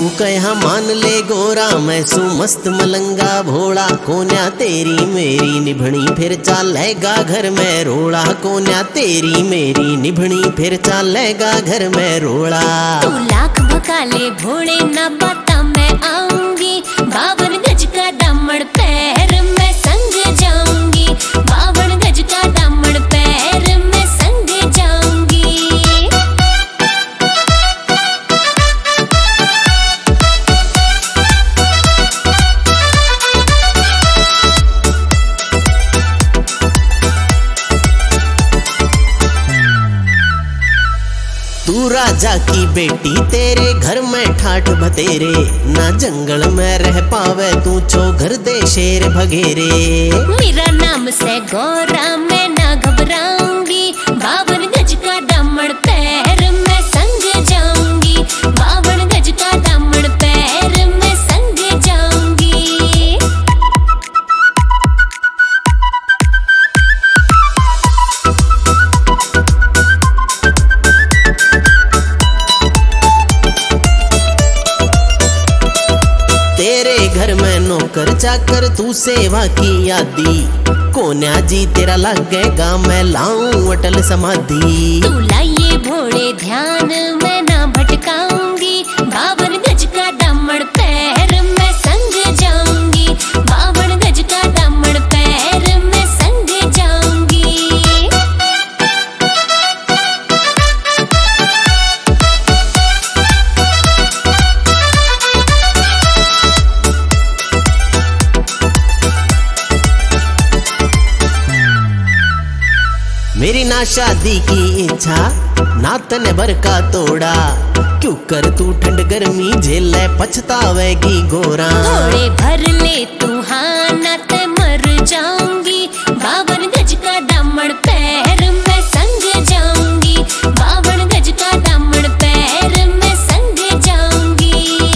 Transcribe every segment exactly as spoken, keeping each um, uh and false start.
कहा मान ले गोरा, मैं सू मस्त मलंगा भोला। कोन्या तेरी मेरी निभनी फिर चालेगा घर में रोड़ा। कोन्या तेरी मेरी निभनी फिर चालेगा घर में रोड़ा। तू लाख बकाले भोले ना बता मैं आऊंगी। बावन गज का दामन पैर में संग जाऊंगी। बावन गज का दामन पैर में संग जाऊंगी। तू राजा की बेटी, तेरे घर में ठाठ भतेरे। ना जंगल में रह पावे तू चौघर दे शेर भगेरे। मेरा नाम से गौरा मैं ना घबराऊंगी। बावन गज का दामन पैर में संग जाऊंगी। बावन गज का दामन पैर में संग जाऊंगी। तेरे घर में नौकर चाकर तू सेवा की आदि। कोन्या जी तेरा लगेगा मैं लाऊं अटल समाधि। तू लाइए भोले ध्यान मैं ना भटकाऊंगी। बावन गज का दामन पैर में संग जाऊंगी। बावन गज का दामन पैर में संग जाऊंगी। मेरी ना शादी की इच्छा ना तने भर का तोड़ा। क्यों कर तू ठंड गर्मी झेले पछतावेगी गोरा। थोड़े भर ले तू हाँ ना ते मर जाऊंगी। बावन गज का दामन पैर में संग जाऊंगी। बावन गज का दामन पैर में संग जाऊंगी।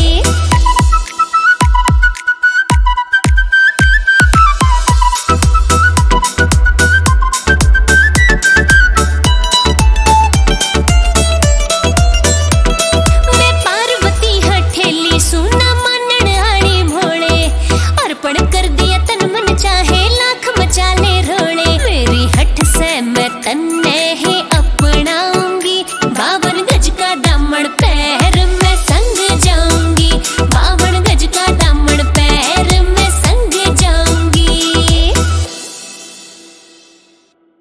कर दिया तन मन चाहे लाख मचा ले रोड़े। मेरी हठ से मैं तन्ने